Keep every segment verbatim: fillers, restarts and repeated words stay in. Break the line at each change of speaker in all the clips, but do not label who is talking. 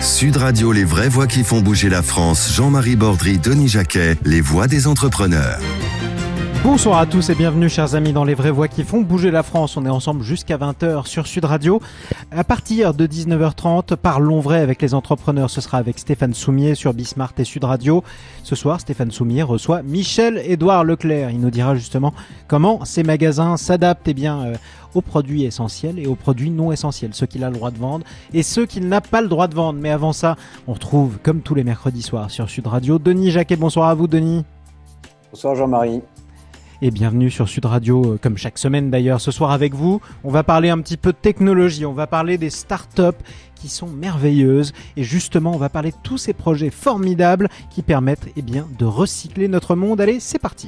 Sud Radio, les vraies voix qui font bouger la France. Jean-Marie Bordry, Denis Jacquet, les voix des entrepreneurs.
Bonsoir à tous et bienvenue chers amis dans les vraies voix qui font bouger la France. On est ensemble jusqu'à vingt heures sur Sud Radio. À partir de dix-neuf heures trente, parlons vrai avec les entrepreneurs. Ce sera avec Stéphane Soumier sur Bismart et Sud Radio. Ce soir, Stéphane Soumier reçoit Michel-Édouard Leclerc. Il nous dira justement comment ces magasins s'adaptent eh bien, euh, aux produits essentiels et aux produits non essentiels. Ceux qu'il a le droit de vendre et ceux qu'il n'a pas le droit de vendre. Mais avant ça, on retrouve comme tous les mercredis soirs sur Sud Radio Denis Jacquet. Bonsoir à vous Denis.
Bonsoir Jean-Marie.
Et bienvenue sur Sud Radio, comme chaque semaine d'ailleurs. Ce soir avec vous, on va parler un petit peu de technologie, on va parler des startups qui sont merveilleuses et justement on va parler de tous ces projets formidables qui permettent eh bien, de recycler notre monde. Allez, c'est parti.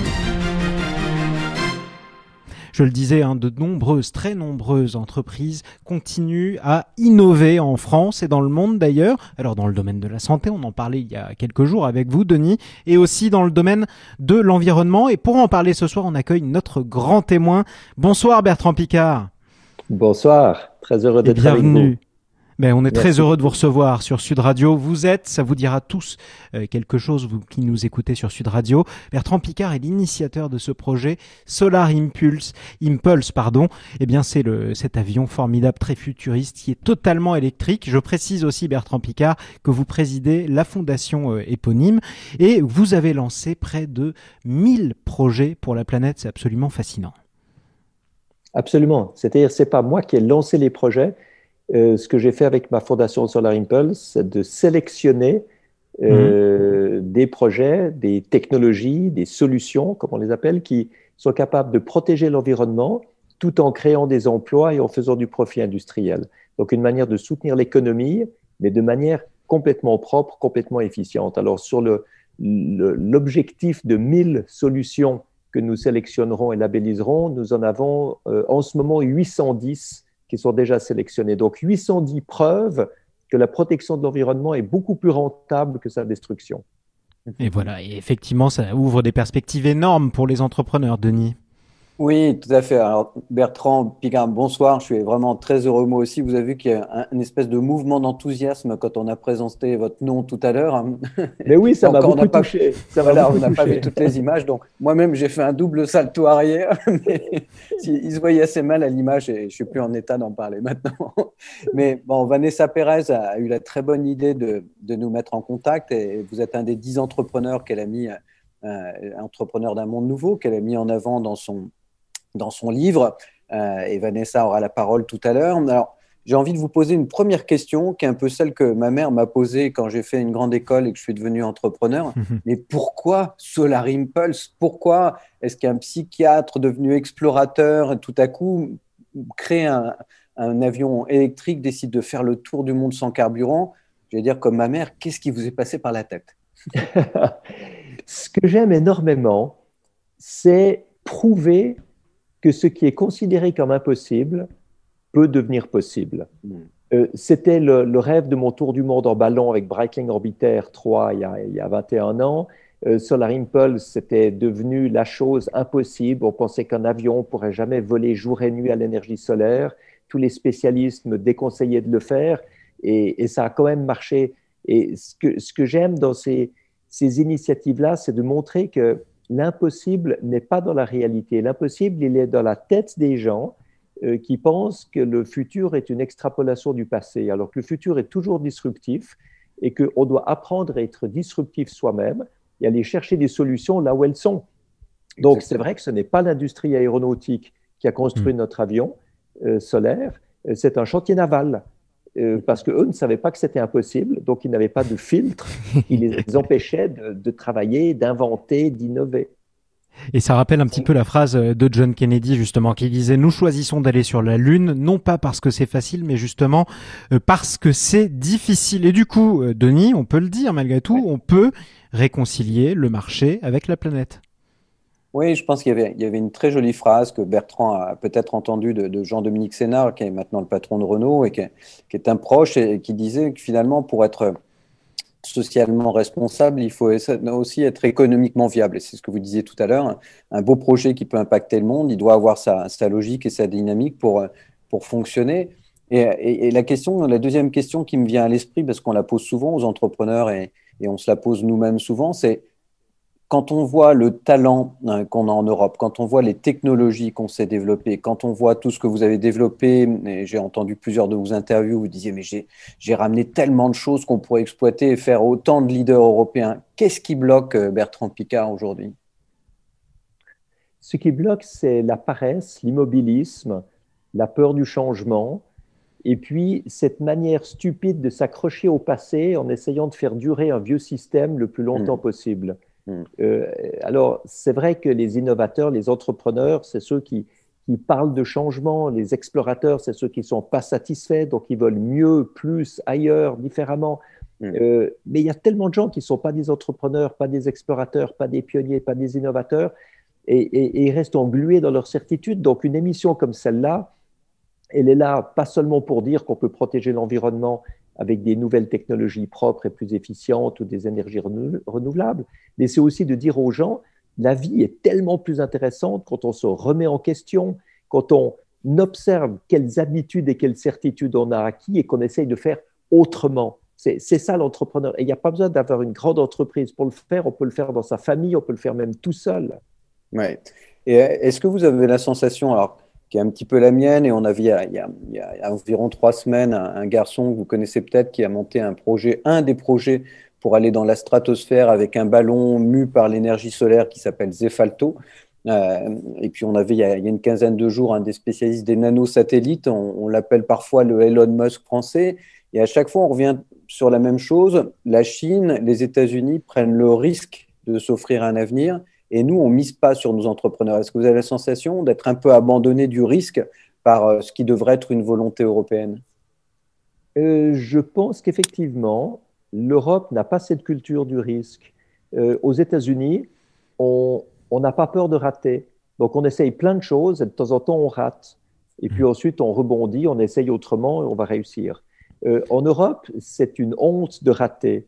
Je le disais, hein, de nombreuses, très nombreuses entreprises continuent à innover en France et dans le monde d'ailleurs. Alors dans le domaine de la santé, on en parlait il y a quelques jours avec vous Denis, et aussi dans le domaine de l'environnement. Et pour en parler ce soir, on accueille notre grand témoin. Bonsoir Bertrand Piccard.
Bonsoir, très heureux d'être avec vous.
Bienvenue. Ben, on est
Merci.
très heureux de vous recevoir sur Sud Radio. Vous êtes, ça vous dira tous euh, quelque chose, vous qui nous écoutez sur Sud Radio. Bertrand Piccard est l'initiateur de ce projet Solar Impulse. Impulse, pardon. Eh bien, c'est le cet avion formidable, très futuriste, qui est totalement électrique. Je précise aussi, Bertrand Piccard, que vous présidez la fondation euh, éponyme et vous avez lancé près de mille projets pour la planète. C'est absolument fascinant.
Absolument. C'est-à-dire, c'est pas moi qui ai lancé les projets. Euh, ce que j'ai fait avec ma fondation Solar Impulse, c'est de sélectionner euh, mmh. des projets, des technologies, des solutions, comme on les appelle, qui sont capables de protéger l'environnement tout en créant des emplois et en faisant du profit industriel. Donc, une manière de soutenir l'économie, mais de manière complètement propre, complètement efficiente. Alors, sur le, le, l'objectif de mille solutions que nous sélectionnerons et labelliserons, nous en avons euh, en ce moment huit cent dix qui sont déjà sélectionnés. Donc, huit cent dix preuves que la protection de l'environnement est beaucoup plus rentable que sa destruction.
Et voilà, et effectivement, ça ouvre des perspectives énormes pour les entrepreneurs, Denis.
Oui, tout à fait. Alors, Bertrand Piccard, bonsoir. Je suis vraiment très heureux, moi aussi. Vous avez vu qu'il y a un, une espèce de mouvement d'enthousiasme quand on a présenté votre nom tout à l'heure.
Mais oui, ça m'a
Encore,
beaucoup
pas,
touché. Ça
voilà,
beaucoup
on n'a pas vu toutes les images. Donc, moi-même, j'ai fait un double salto arrière. Mais il se voyait assez mal à l'image et je ne suis plus en état d'en parler maintenant. Mais bon, Vanessa Pérez a eu la très bonne idée de, de nous mettre en contact et vous êtes un des dix entrepreneurs qu'elle a mis, euh, entrepreneurs d'un monde nouveau, qu'elle a mis en avant dans son dans son livre, euh, et Vanessa aura la parole tout à l'heure. Alors, j'ai envie de vous poser une première question qui est un peu celle que ma mère m'a posée quand j'ai fait une grande école et que je suis devenu entrepreneur. Mmh. Mais pourquoi Solar Impulse ? Pourquoi est-ce qu'un psychiatre devenu explorateur, tout à coup, crée un, un avion électrique, décide de faire le tour du monde sans carburant ? Je vais dire comme ma mère, qu'est-ce qui vous est passé par la tête ?
Ce que j'aime énormément, c'est prouver que ce qui est considéré comme impossible peut devenir possible. Mm. Euh, c'était le, le rêve de mon tour du monde en ballon avec Breitling Orbiter trois il y a, il y a vingt et un ans. Euh, Solar Impulse, c'était devenu la chose impossible. On pensait qu'un avion ne pourrait jamais voler jour et nuit à l'énergie solaire. Tous les spécialistes me déconseillaient de le faire et, et ça a quand même marché. Et ce que, ce que j'aime dans ces, ces initiatives-là, c'est de montrer que l'impossible n'est pas dans la réalité. L'impossible, il est dans la tête des gens euh, qui pensent que le futur est une extrapolation du passé, alors que le futur est toujours disruptif et qu'on doit apprendre à être disruptif soi-même et aller chercher des solutions là où elles sont. Donc, Exactement. C'est vrai que ce n'est pas l'industrie aéronautique qui a construit mmh. notre avion euh, solaire, c'est un chantier naval. Euh, parce qu'eux ne savaient pas que c'était impossible, donc ils n'avaient pas de filtre qui les empêchait de, de travailler, d'inventer, d'innover.
Et ça rappelle un petit peu la phrase de John Kennedy, justement, qui disait « Nous choisissons d'aller sur la Lune, non pas parce que c'est facile, mais justement euh, parce que c'est difficile. » Et du coup, euh, Denis, on peut le dire malgré tout, ouais. on peut réconcilier le marché avec la planète.
Oui, je pense qu'il y avait, il y avait une très jolie phrase que Bertrand a peut-être entendue de, de Jean-Dominique Sénard, qui est maintenant le patron de Renault et qui est, qui est un proche et qui disait que finalement, pour être socialement responsable, il faut aussi être économiquement viable. Et c'est ce que vous disiez tout à l'heure. Un beau projet qui peut impacter le monde, il doit avoir sa, sa logique et sa dynamique pour, pour fonctionner. Et, et, et la question, la deuxième question qui me vient à l'esprit, parce qu'on la pose souvent aux entrepreneurs et, et on se la pose nous-mêmes souvent, c'est quand on voit le talent hein, qu'on a en Europe, quand on voit les technologies qu'on s'est développées, quand on voit tout ce que vous avez développé, et j'ai entendu plusieurs de vos interviews, vous disiez mais j'ai, j'ai ramené tellement de choses qu'on pourrait exploiter et faire autant de leaders européens. Qu'est-ce qui bloque Bertrand Piccard aujourd'hui ?
Ce qui bloque, c'est la paresse, l'immobilisme, la peur du changement, et puis cette manière stupide de s'accrocher au passé en essayant de faire durer un vieux système le plus longtemps mmh. possible. Euh, alors, c'est vrai que les innovateurs, les entrepreneurs, c'est ceux qui, qui parlent de changement. Les explorateurs, c'est ceux qui ne sont pas satisfaits, donc ils veulent mieux, plus, ailleurs, différemment. Mm. Euh, mais il y a tellement de gens qui ne sont pas des entrepreneurs, pas des explorateurs, pas des pionniers, pas des innovateurs, et, et, et ils restent englués dans leur certitude. Donc, une émission comme celle-là, elle est là pas seulement pour dire qu'on peut protéger l'environnement avec des nouvelles technologies propres et plus efficientes ou des énergies renouvelables, mais c'est aussi de dire aux gens, la vie est tellement plus intéressante quand on se remet en question, quand on observe quelles habitudes et quelles certitudes on a acquis et qu'on essaye de faire autrement. C'est, c'est ça l'entrepreneur. Et il n'y a pas besoin d'avoir une grande entreprise pour le faire, on peut le faire dans sa famille, on peut le faire même tout seul.
Ouais. Et est-ce que vous avez la sensation, alors, qui est un petit peu la mienne, et on a vu il y a, il y a, il y a environ trois semaines un, un garçon que vous connaissez peut-être qui a monté un projet, un des projets pour aller dans la stratosphère avec un ballon mu par l'énergie solaire qui s'appelle Zefalto. Euh, et puis on avait il y, a, il y a une quinzaine de jours un des spécialistes des nanosatellites, on, on l'appelle parfois le Elon Musk français, et à chaque fois on revient sur la même chose, la Chine, les États-Unis prennent le risque de s'offrir un avenir. Et nous, on ne mise pas sur nos entrepreneurs. Est-ce que vous avez la sensation d'être un peu abandonné du risque par ce qui devrait être une volonté européenne ?
euh, Je pense qu'effectivement, l'Europe n'a pas cette culture du risque. Euh, aux États-Unis, on n'a pas peur de rater. Donc, on essaye plein de choses et de temps en temps, on rate. Et puis ensuite, on rebondit, on essaye autrement et on va réussir. Euh, en Europe, c'est une honte de rater.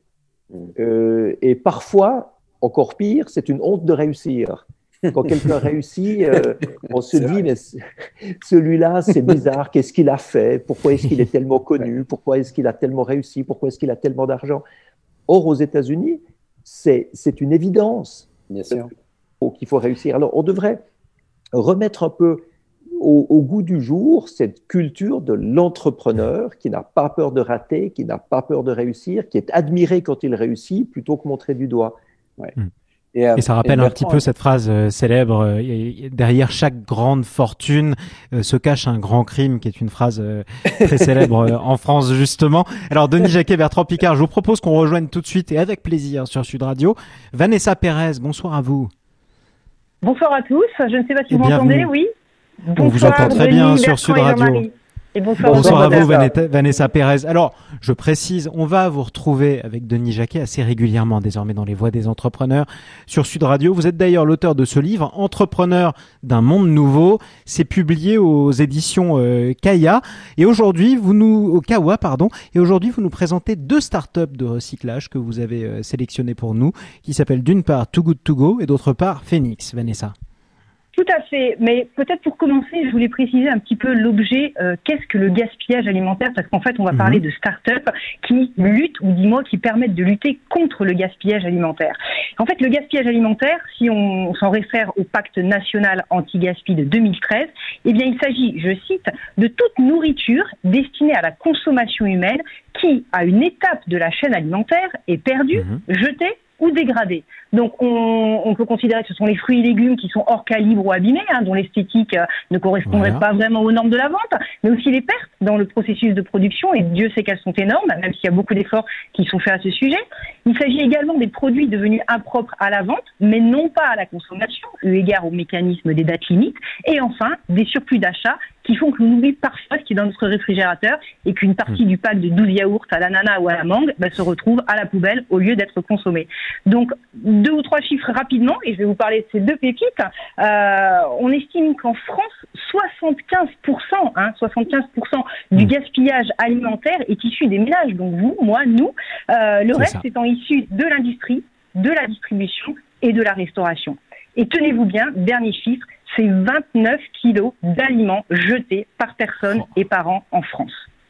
Euh, et parfois, encore pire, c'est une honte de réussir. Quand quelqu'un réussit, euh, on se c'est dit, vrai. mais celui-là, c'est bizarre, qu'est-ce qu'il a fait ? Pourquoi est-ce qu'il est tellement connu ? Pourquoi est-ce qu'il a tellement réussi ? Pourquoi est-ce qu'il a tellement d'argent ? Or, aux États-Unis, c'est, c'est une évidence
Bien sûr.
qu'il faut réussir. Alors, on devrait remettre un peu au, au goût du jour cette culture de l'entrepreneur qui n'a pas peur de rater, qui n'a pas peur de réussir, qui est admiré quand il réussit plutôt que montré du doigt.
Ouais. Mm. Et, euh, et ça rappelle et un petit peu cette phrase euh, célèbre euh, derrière chaque grande fortune euh, se cache un grand crime, qui est une phrase euh, très célèbre euh, en France justement. Alors Denis Jacquet, Bertrand Piccard, je vous propose qu'on rejoigne tout de suite et avec plaisir sur Sud Radio Vanessa Pérez. Bonsoir à vous.
Bonsoir à tous. Je ne sais pas si et vous m'entendez. Oui.
Bonsoir, on vous entend très Denis, bien sur Sud Radio.
Et bonsoir,
bonsoir à vous, Vanessa, Vanessa Pérez. Alors, je précise, on va vous retrouver avec Denis Jacquet assez régulièrement désormais dans les Voix des entrepreneurs sur Sud Radio. Vous êtes d'ailleurs l'auteur de ce livre, Entrepreneur d'un monde nouveau. C'est publié aux éditions euh, Kaya. Et aujourd'hui, vous nous, au Kawa, pardon. Et aujourd'hui, vous nous présentez deux startups de recyclage que vous avez euh, sélectionnées pour nous, qui s'appellent d'une part Too Good To Go et d'autre part Phoenix. Vanessa.
Tout à fait, mais peut-être pour commencer, je voulais préciser un petit peu l'objet, euh, qu'est-ce que le gaspillage alimentaire, parce qu'en fait, on va mmh. parler de start-up qui luttent, ou dis-moi, qui permettent de lutter contre le gaspillage alimentaire. En fait, le gaspillage alimentaire, si on, on s'en réfère au pacte national anti-gaspi de deux mille treize, eh bien, il s'agit, je cite, de toute nourriture destinée à la consommation humaine qui, à une étape de la chaîne alimentaire, est perdue, mmh. jetée ou dégradés. Donc, on, on peut considérer que ce sont les fruits et légumes qui sont hors calibre ou abîmés, hein, dont l'esthétique euh, ne correspondrait voilà. pas vraiment aux normes de la vente, mais aussi les pertes dans le processus de production, et Dieu sait qu'elles sont énormes, même s'il y a beaucoup d'efforts qui sont faits à ce sujet. Il s'agit également des produits devenus impropres à la vente, mais non pas à la consommation, eu égard au mécanisme des dates limites, et enfin, des surplus d'achat qui font que l'on oublie parfois ce qui est dans notre réfrigérateur et qu'une partie mmh. du pack de douze yaourts à l'ananas ou à la mangue bah, se retrouve à la poubelle au lieu d'être consommée. Donc, deux ou trois chiffres rapidement, et je vais vous parler de ces deux pépites. Euh, on estime qu'en France, soixante-quinze pour cent, hein, soixante-quinze pour cent du gaspillage alimentaire est issu des ménages. Donc vous, moi, nous. Euh, le C'est reste ça. étant issu de l'industrie, de la distribution et de la restauration. Et tenez-vous bien, dernier chiffre, c'est vingt-neuf kilos d'aliments jetés par personne et par an en France.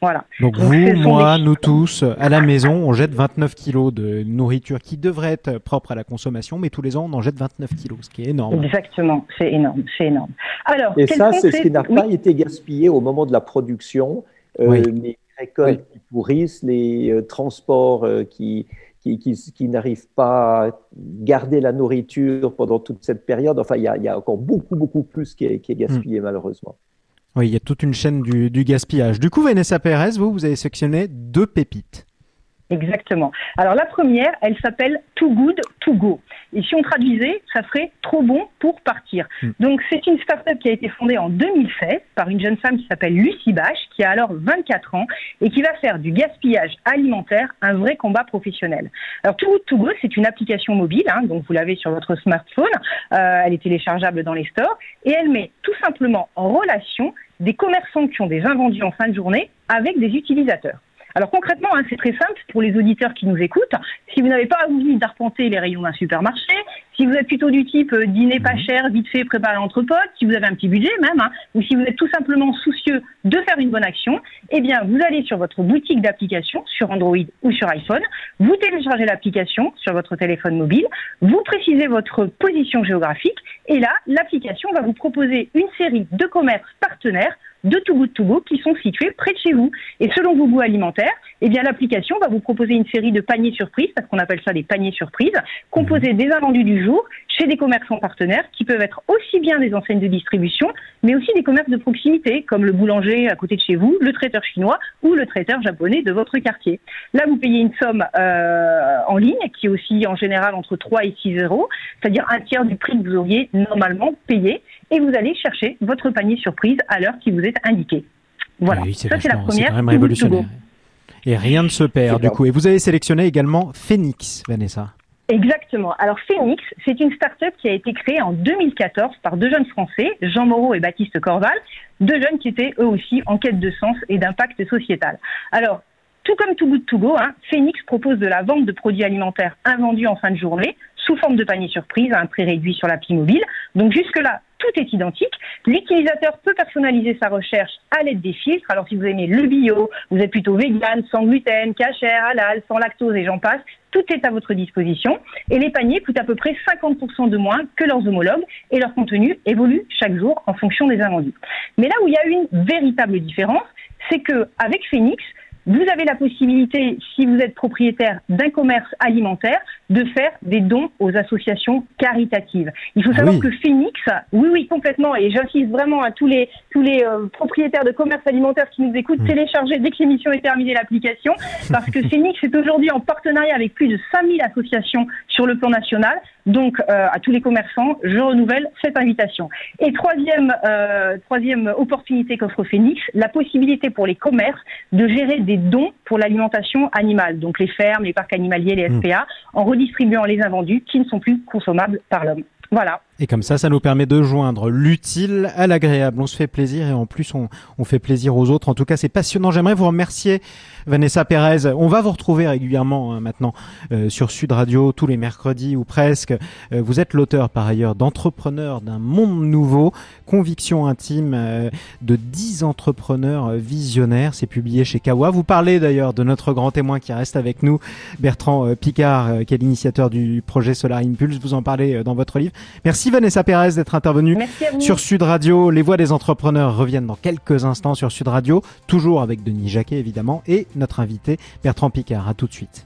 Voilà.
Donc, Donc vous, moi, des... nous tous, à la maison, on jette vingt-neuf kilos de nourriture qui devrait être propre à la consommation, mais tous les ans, on en jette vingt-neuf kilos, ce qui est énorme.
Exactement, c'est énorme, c'est énorme.
Alors, et ça, c'est ce qui n'a oui. pas été gaspillé au moment de la production. Euh, oui. Les récoltes oui. qui pourrissent, les euh, transports euh, qui, qui, qui, qui n'arrivent pas à garder la nourriture pendant toute cette période. Enfin, il y a, il y a encore beaucoup, beaucoup plus qui est, qui est gaspillé, mmh. malheureusement.
Oui, il y a toute une chaîne du, du gaspillage. Du coup, Vanessa Pérez, vous, vous avez sélectionné deux pépites.
Exactement. Alors la première, elle s'appelle Too Good To Go. Et si on traduisait, ça serait trop bon pour partir. Mm. Donc c'est une start-up qui a été fondée en deux mille seize par une jeune femme qui s'appelle Lucie Bache, qui a alors vingt-quatre ans et qui va faire du gaspillage alimentaire un vrai combat professionnel. Alors Too Good To Go, c'est une application mobile, hein, donc vous l'avez sur votre smartphone, euh, elle est téléchargeable dans les stores et elle met tout simplement en relation des commerçants qui ont des invendus en fin de journée avec des utilisateurs. Alors concrètement, hein, c'est très simple pour les auditeurs qui nous écoutent. Si vous n'avez pas envie d'arpenter les rayons d'un supermarché, si vous êtes plutôt du type euh, dîner pas cher, vite fait, préparer entre potes, si vous avez un petit budget même, hein, ou si vous êtes tout simplement soucieux de faire une bonne action, eh bien vous allez sur votre boutique d'applications, sur Android ou sur iPhone, vous téléchargez l'application sur votre téléphone mobile, vous précisez votre position géographique, et là, l'application va vous proposer une série de commerces partenaires de Too Good To Go qui sont situés près de chez vous. Et selon vos goûts alimentaires, eh bien l'application va vous proposer une série de paniers surprises, parce qu'on appelle ça des paniers surprises, composés des invendus du jour chez des commerçants partenaires qui peuvent être aussi bien des enseignes de distribution, mais aussi des commerces de proximité, comme le boulanger à côté de chez vous, le traiteur chinois ou le traiteur japonais de votre quartier. Là, vous payez une somme euh, en ligne qui est aussi en général entre trois et six euros, c'est-à-dire un tiers du prix que vous auriez normalement payé, et vous allez chercher votre panier surprise à l'heure qui vous est indiqué. Voilà,
oui, c'est
ça c'est la première.
C'est quand même révolutionnaire. Et rien ne se perd du coup. Et vous avez sélectionné également Phoenix, Vanessa.
Exactement. Alors Phoenix, c'est une start-up qui a été créée en deux mille quatorze par deux jeunes Français, Jean Moreau et Baptiste Corval, deux jeunes qui étaient eux aussi en quête de sens et d'impact sociétal. Alors, tout comme Too Good To Go, hein, Phoenix propose de la vente de produits alimentaires invendus en fin de journée, sous forme de panier surprise à un prix réduit sur l'appli mobile. Donc jusque-là, tout est identique. L'utilisateur peut personnaliser sa recherche à l'aide des filtres. Alors si vous aimez le bio, vous êtes plutôt vegan, sans gluten, cachère, halal, sans lactose et j'en passe, tout est à votre disposition. Et les paniers coûtent à peu près cinquante pour cent de moins que leurs homologues et leur contenu évolue chaque jour en fonction des invendus. Mais là où il y a une véritable différence, c'est qu'avec Phoenix, vous avez la possibilité, si vous êtes propriétaire d'un commerce alimentaire, de faire des dons aux associations caritatives. Il faut savoir ah oui. que Phoenix, oui, oui, complètement, et j'insiste vraiment à tous les tous les euh, propriétaires de commerces alimentaires qui nous écoutent, mmh. téléchargez dès que l'émission est terminée l'application, parce que Phoenix est aujourd'hui en partenariat avec plus de cinq mille associations sur le plan national. Donc, euh, à tous les commerçants, je renouvelle cette invitation. Et troisième, euh, troisième opportunité qu'offre Phoenix, la possibilité pour les commerces de gérer des dons pour l'alimentation animale, donc les fermes, les parcs animaliers, les S P A, mmh. en redistribuant les invendus qui ne sont plus consommables par l'homme. Voilà.
Et comme ça, ça nous permet de joindre l'utile à l'agréable. On se fait plaisir et en plus, on, on fait plaisir aux autres. En tout cas, c'est passionnant. J'aimerais vous remercier, Vanessa Pérez. On va vous retrouver régulièrement hein, maintenant euh, sur Sud Radio, tous les mercredis ou presque. Euh, vous êtes l'auteur par ailleurs d'Entrepreneurs d'un monde nouveau, conviction intime euh, de dix entrepreneurs visionnaires. C'est publié chez Kawa. Vous parlez d'ailleurs de notre grand témoin qui reste avec nous, Bertrand euh, Piccard, euh, qui est l'initiateur du projet Solar Impulse. Vous en parlez euh, dans votre livre. Merci Vanessa Pérez d'être intervenue sur Sud Radio. Les voix des entrepreneurs reviennent dans quelques instants sur Sud Radio, toujours avec Denis Jacquet évidemment et notre invité Bertrand Piccard. À tout de suite.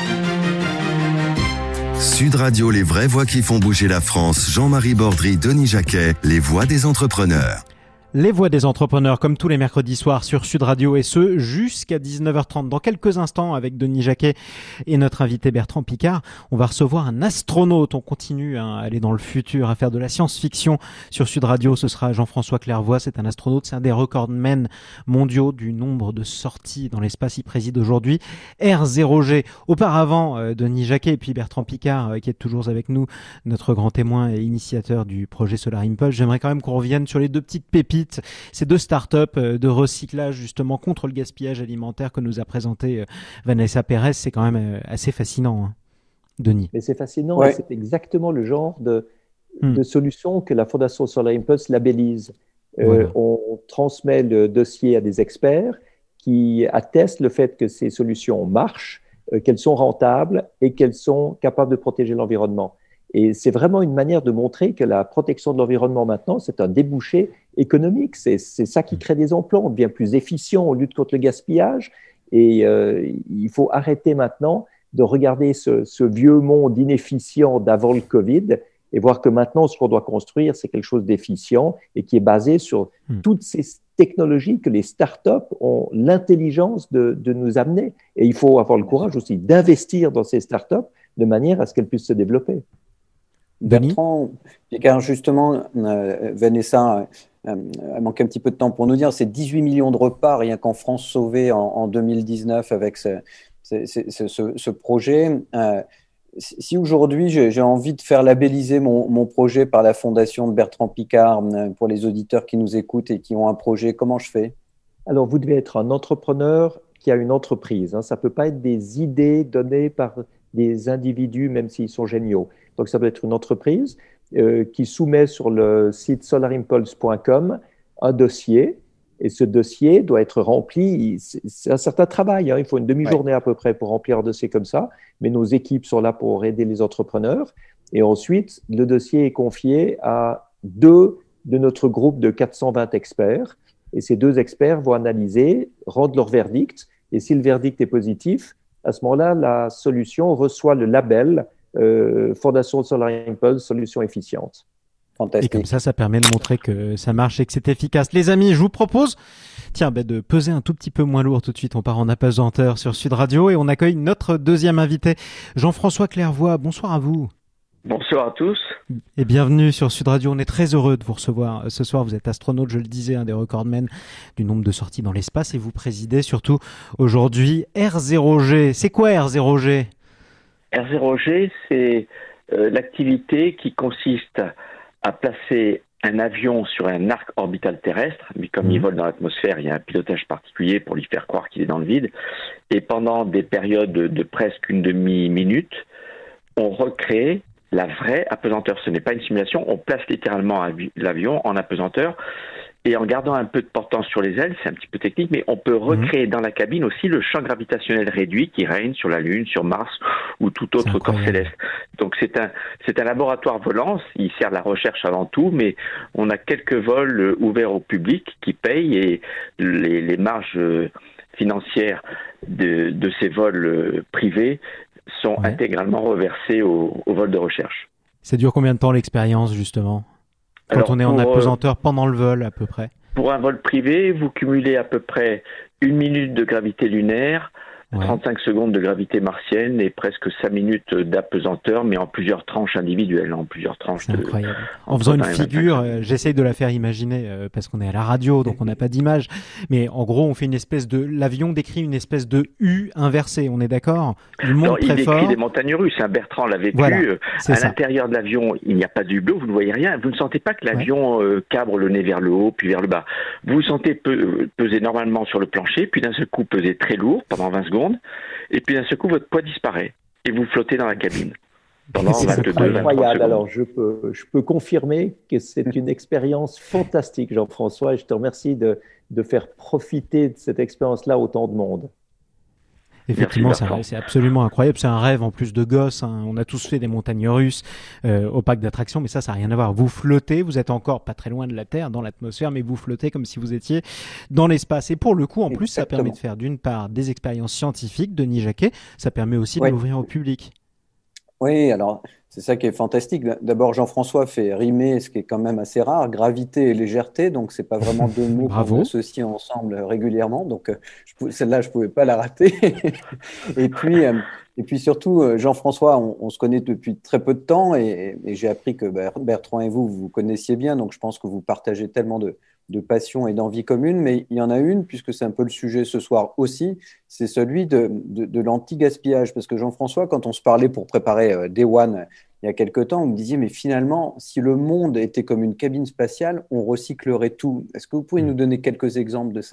Sud Radio, les vraies voix qui font bouger la France. Jean-Marie Bordry, Denis Jacquet, les voix des entrepreneurs.
Les voix des entrepreneurs, comme tous les mercredis soirs sur Sud Radio, et ce, jusqu'à dix-neuf heures trente. Dans quelques instants, avec Denis Jacquet et notre invité Bertrand Piccard, on va recevoir un astronaute. On continue hein, à aller dans le futur, à faire de la science-fiction sur Sud Radio. Ce sera Jean-François Clairvoy. C'est un astronaute, c'est un des recordmen mondiaux du nombre de sorties dans l'espace. Il préside aujourd'hui R zéro G. Auparavant, euh, Denis Jacquet et puis Bertrand Piccard, euh, qui est toujours avec nous, notre grand témoin et initiateur du projet Solar Impulse. J'aimerais quand même qu'on revienne sur les deux petites pépites. Ces deux startups de recyclage justement contre le gaspillage alimentaire que nous a présenté Vanessa Pérez, c'est quand même assez fascinant, hein, Denis.
Mais c'est fascinant, ouais. C'est exactement le genre de, hmm. de solution que la Fondation Solar Impulse labellise. Voilà. Euh, on transmet le dossier à des experts qui attestent le fait que ces solutions marchent, euh, qu'elles sont rentables et qu'elles sont capables de protéger l'environnement. Et c'est vraiment une manière de montrer que la protection de l'environnement maintenant, c'est un débouché économique. C'est, c'est ça qui crée des emplois. On devient plus efficient, on lutte contre le gaspillage. Et euh, il faut arrêter maintenant de regarder ce, ce vieux monde inefficient d'avant le Covid et voir que maintenant, ce qu'on doit construire, c'est quelque chose d'efficient et qui est basé sur mmh. toutes ces technologies que les startups ont l'intelligence de, de nous amener. Et il faut avoir le courage aussi d'investir dans ces startups de manière à ce qu'elles puissent se développer.
Bertrand, car justement, euh, Vanessa euh, a manqué un petit peu de temps pour nous dire, c'est dix-huit millions de repas rien qu'en France sauvés en, en deux mille dix-neuf avec ce, ce, ce, ce, ce projet. Euh, si aujourd'hui j'ai, j'ai envie de faire labelliser mon, mon projet par la fondation de Bertrand Piccard, euh, pour les auditeurs qui nous écoutent et qui ont un projet, comment je fais ?
Alors, vous devez être un entrepreneur qui a une entreprise. Hein. Ça ne peut pas être des idées données par des individus, même s'ils sont géniaux. Donc, ça peut être une entreprise euh, qui soumet sur le site solar impulse point com un dossier. Et ce dossier doit être rempli. C'est un certain travail. Hein. Il faut une demi-journée ouais. à peu près pour remplir un dossier comme ça. Mais nos équipes sont là pour aider les entrepreneurs. Et ensuite, le dossier est confié à deux de notre groupe de quatre cent vingt experts. Et ces deux experts vont analyser, rendre leur verdict. Et si le verdict est positif, à ce moment-là, la solution reçoit le label euh, Fondation Solar Impulse, solution efficiente.
Fantastique. Et comme ça, ça permet de montrer que ça marche et que c'est efficace. Les amis, je vous propose tiens, ben de peser un tout petit peu moins lourd tout de suite. On part en apesanteur sur Sud Radio et on accueille notre deuxième invité, Jean-François Clairvoy. Bonsoir à vous.
Bonsoir à tous.
Et bienvenue sur Sud Radio. On est très heureux de vous recevoir ce soir. Vous êtes astronaute, je le disais, un des recordmen du nombre de sorties dans l'espace et vous présidez surtout aujourd'hui R zéro G. C'est quoi R zéro G ?
R zéro G, c'est euh, l'activité qui consiste à placer un avion sur un arc orbital terrestre, mais comme mmh. il vole dans l'atmosphère, il y a un pilotage particulier pour lui faire croire qu'il est dans le vide. Et pendant des périodes de presque une demi-minute, on recrée la vraie apesanteur. Ce n'est pas une simulation, on place littéralement l'avion en apesanteur et en gardant un peu de portance sur les ailes, c'est un petit peu technique, mais on peut recréer mmh. dans la cabine aussi le champ gravitationnel réduit qui règne sur la Lune, sur Mars ou tout autre corps céleste. Donc c'est un, c'est un laboratoire volant, il sert à la recherche avant tout, mais on a quelques vols ouverts au public qui payent et les, les marges financières de, de ces vols privés sont ouais. intégralement reversées au, au vol de recherche.
Ça dure combien de temps l'expérience justement ? Quand Alors, on est en pour, apesanteur pendant le vol à peu près ?
Pour un vol privé, vous cumulez à peu près une minute de gravité lunaire, ouais. trente-cinq secondes de gravité martienne et presque cinq minutes d'apesanteur, mais en plusieurs tranches individuelles, en plusieurs tranches.
C'est de, incroyable. En faisant une figure, euh, j'essaye de la faire imaginer euh, parce qu'on est à la radio, donc on n'a pas d'image. Mais en gros, on fait une espèce de, l'avion décrit une espèce de U inversé. On est d'accord ?
Il monte très fort. Il décrit des montagnes russes. Hein, Bertrand l'a vécu. Voilà, euh, à ça. L'intérieur de l'avion, il n'y a pas de hublot. Vous ne voyez rien. Vous ne sentez pas que l'avion ouais. euh, cabre le nez vers le haut puis vers le bas. Vous vous sentez pe- peser normalement sur le plancher, puis d'un seul coup peser très lourd pendant vingt secondes. Et puis d'un seul coup, votre poids disparaît et vous flottez dans la cabine pendant
c'est
vingt-deux,
incroyable.
vingt-trois secondes.
Alors, je peux, je peux confirmer que c'est une expérience fantastique, Jean-François, et je te remercie de, de faire profiter de cette expérience-là autant de monde.
Effectivement, c'est, c'est absolument incroyable. C'est un rêve en plus de gosse. Hein. On a tous fait des montagnes russes euh, au parc d'attractions, mais ça, ça n'a rien à voir. Vous flottez, vous êtes encore pas très loin de la Terre, dans l'atmosphère, mais vous flottez comme si vous étiez dans l'espace. Et pour le coup, en plus, Exactement. Ça permet de faire d'une part des expériences scientifiques, Denis Jacquet, ça permet aussi ouais. de l'ouvrir au public.
Oui, alors c'est ça qui est fantastique. D'abord, Jean-François fait rimer, ce qui est quand même assez rare, gravité et légèreté, donc c'est pas vraiment deux mots qu'on associe ensemble régulièrement. Donc je, celle-là, je pouvais pas la rater. et puis, euh, et puis surtout, Jean-François, on, on se connaît depuis très peu de temps et, et j'ai appris que Bertrand et vous, vous vous connaissiez bien, donc je pense que vous partagez tellement de de passion et d'envie commune, mais il y en a une, puisque c'est un peu le sujet ce soir aussi, c'est celui de, de, de l'anti-gaspillage. Parce que Jean-François, quand on se parlait pour préparer euh, Day One il y a quelque temps, on me disait, mais finalement, si le monde était comme une cabine spatiale, on recyclerait tout. Est-ce que vous pouvez nous donner quelques exemples de ça ?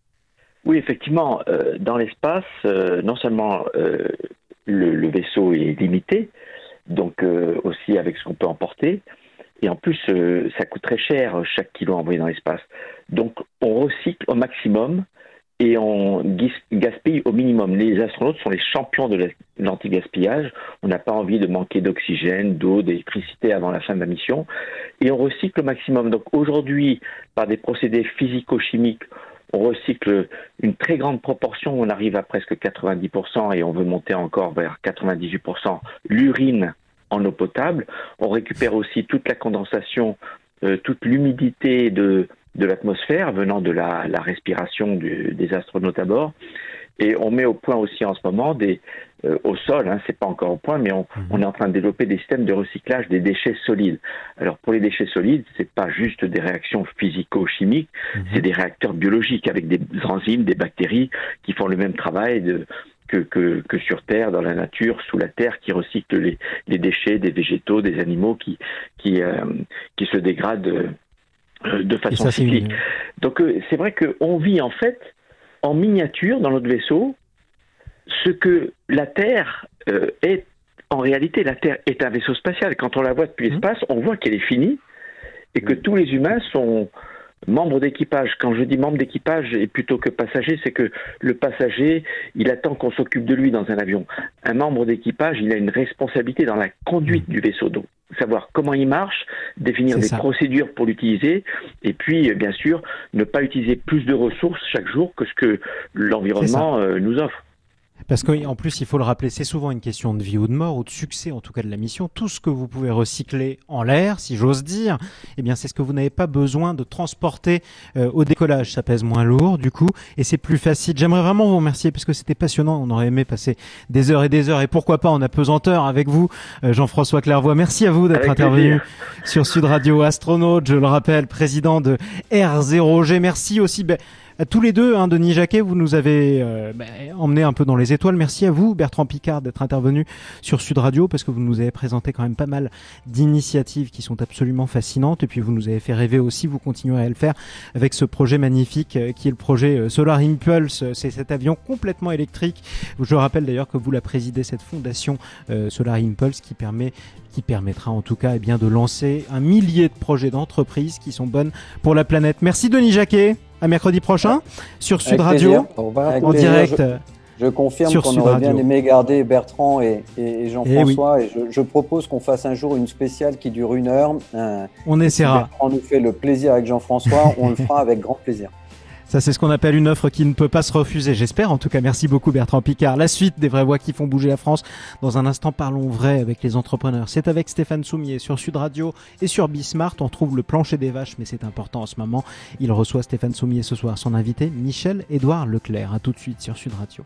Oui, effectivement, euh, dans l'espace, euh, non seulement euh, le, le vaisseau est limité, donc euh, aussi avec ce qu'on peut emporter, et en plus, euh, ça coûte très cher chaque kilo envoyé dans l'espace. Donc, on recycle au maximum et on gaspille au minimum. Les astronautes sont les champions de l'anti-gaspillage. On n'a pas envie de manquer d'oxygène, d'eau, d'électricité avant la fin de la mission. Et on recycle au maximum. Donc aujourd'hui, par des procédés physico-chimiques, on recycle une très grande proportion. On arrive à presque quatre-vingt-dix pour cent et on veut monter encore vers quatre-vingt-dix-huit pour cent l'urine en eau potable. On récupère aussi toute la condensation, euh, toute l'humidité de... de l'atmosphère venant de la, la respiration du, des astronautes à bord. Et on met au point aussi en ce moment, des, euh, au sol, hein, c'est pas encore au point, mais on, mmh. on est en train de développer des systèmes de recyclage des déchets solides. Alors pour les déchets solides, c'est pas juste des réactions physico-chimiques, mmh. c'est des réacteurs biologiques avec des enzymes, des bactéries qui font le même travail de, que, que, que sur Terre, dans la nature, sous la Terre, qui recyclent les, les déchets des végétaux, des animaux qui, qui, euh, qui se dégradent euh, de façon ça, cyclique. Une... Donc euh, c'est vrai qu'on vit en fait en miniature dans notre vaisseau ce que la Terre euh, est en réalité. La Terre est un vaisseau spatial. Quand on la voit depuis l'espace, on voit qu'elle est finie et que tous les humains sont membres d'équipage. Quand je dis membre d'équipage et plutôt que passager, c'est que le passager, il attend qu'on s'occupe de lui dans un avion. Un membre d'équipage, il a une responsabilité dans la conduite du vaisseau. Donc savoir comment il marche, définir c'est des ça. procédures pour l'utiliser, et puis bien sûr ne pas utiliser plus de ressources chaque jour que ce que l'environnement euh, nous offre.
Parce qu'en plus, il faut le rappeler, c'est souvent une question de vie ou de mort, ou de succès en tout cas de la mission. Tout ce que vous pouvez recycler en l'air, si j'ose dire, eh bien c'est ce que vous n'avez pas besoin de transporter euh, au décollage. Ça pèse moins lourd du coup, et c'est plus facile. J'aimerais vraiment vous remercier parce que c'était passionnant. On aurait aimé passer des heures et des heures, et pourquoi pas en apesanteur avec vous, euh, Jean-François Clairvoy. Merci à vous d'être avec intervenu plaisir. Sur Sud Radio, astronaute, je le rappelle, président de R zéro G. Merci aussi. Ben, à tous les deux, hein, Denis Jacquet, vous nous avez euh, bah, emmené un peu dans les étoiles. Merci à vous, Bertrand Piccard, d'être intervenu sur Sud Radio parce que vous nous avez présenté quand même pas mal d'initiatives qui sont absolument fascinantes. Et puis vous nous avez fait rêver aussi, vous continuerez à le faire avec ce projet magnifique euh, qui est le projet euh, Solar Impulse. C'est cet avion complètement électrique. Je rappelle d'ailleurs que vous la présidez, cette fondation euh, Solar Impulse qui permet qui permettra en tout cas eh bien, de lancer un millier de projets d'entreprises qui sont bonnes pour la planète. Merci Denis Jacquet. À mercredi prochain sur Sud
Avec
Radio, en direct.
Je, je confirme qu'on aurait bien aimé garder Bertrand et, et, et Jean-François. Et, oui. et je, je propose qu'on fasse un jour une spéciale qui dure une heure. Euh,
on essaiera.
Si Bertrand nous fait le plaisir avec Jean-François, on le fera avec grand plaisir.
Ça, c'est ce qu'on appelle une offre qui ne peut pas se refuser, j'espère. En tout cas, merci beaucoup Bertrand Piccard. La suite des vraies voix qui font bouger la France. Dans un instant, parlons vrai avec les entrepreneurs. C'est avec Stéphane Soumier sur Sud Radio et sur Bismart. On trouve le plancher des vaches, mais c'est important en ce moment. Il reçoit Stéphane Soumier ce soir. Son invité, Michel-Édouard Leclerc. À tout de suite sur Sud Radio.